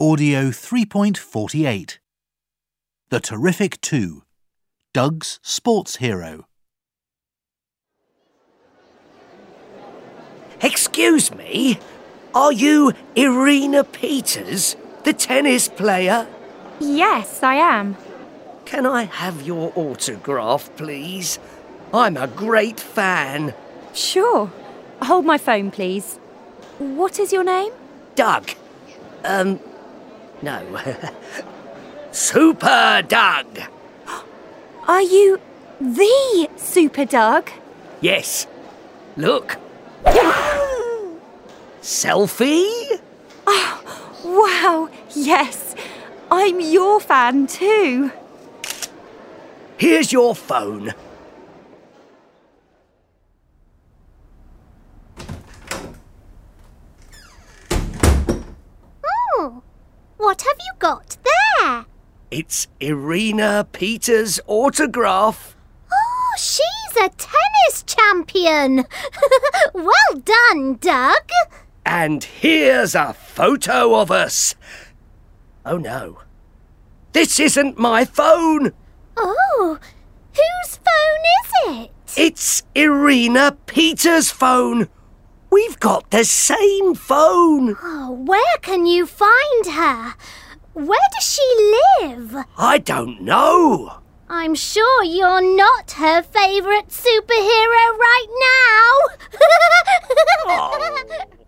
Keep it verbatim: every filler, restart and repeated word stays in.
Audio three point four eight. The Terrific Two. Doug's Sports Hero. Excuse me, are you Irina Peters, the tennis player? Yes, I am. Can I have your autograph, please? I'm a great fan. Sure. Hold my phone, please. What is your name? Doug. Um, no. Super Doug. Are you the Super Doug? Yes. Look. Selfie? Oh, wow, yes. I'm your fan too. Here's your phone. Oh, what have you got there? It's Irina Peters' autograph. Oh, she's a tennis champion. Well done, Doug. And here's a photo of us. Oh no, this isn't my phone. Oh, whose phone is it? It's Irina Peters' phone. We've got the same phone. Oh, where can you find her? Where does she live? I don't know. I'm sure you're not her favourite superhero right now. Oh.